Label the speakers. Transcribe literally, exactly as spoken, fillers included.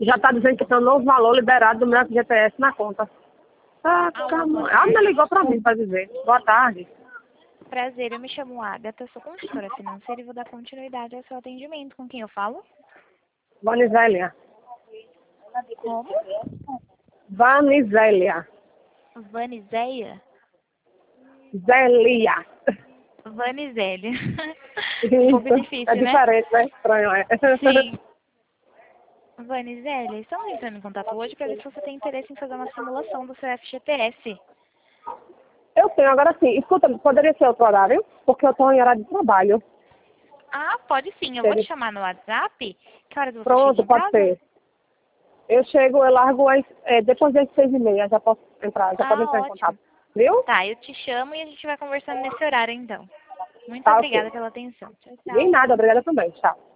Speaker 1: Já tá dizendo que tem um novo valor liberado do meu F G T S na conta. Ah, calma. Ela me ligou pra mim pra dizer. Boa tarde.
Speaker 2: Prazer, eu me chamo Agatha, sou consultora financeira e vou dar continuidade ao seu atendimento. Com quem eu falo?
Speaker 1: Vanizélia.
Speaker 2: Como?
Speaker 1: Vanizélia.
Speaker 2: Vanizeia?
Speaker 1: Zélia.
Speaker 2: Vanizélia. Um pouco
Speaker 1: Isso.
Speaker 2: difícil,
Speaker 1: É
Speaker 2: né?
Speaker 1: diferente, né? Estranho, é.
Speaker 2: Sim. Vanizélia, estamos entrando em contato hoje para ver se você tem interesse em fazer uma simulação do seu F G T S.
Speaker 1: Eu tenho, agora sim. Escuta, poderia ser outro horário? Porque eu tô em horário de trabalho.
Speaker 2: Ah, pode sim. Eu vou te chamar no WhatsApp. Que horas você chega
Speaker 1: Pronto,
Speaker 2: em
Speaker 1: pode
Speaker 2: casa?
Speaker 1: ser. Eu chego, eu largo às, é, depois das seis e meia, já posso entrar, já pode
Speaker 2: Ah,
Speaker 1: entrar em
Speaker 2: ótimo.
Speaker 1: contato. Viu?
Speaker 2: Tá, eu te chamo e a gente vai conversando nesse horário, então. Muito
Speaker 1: Tá,
Speaker 2: obrigada
Speaker 1: ok.
Speaker 2: pela atenção. Tchau,
Speaker 1: Nem
Speaker 2: tchau.
Speaker 1: nada, obrigada também. Tchau.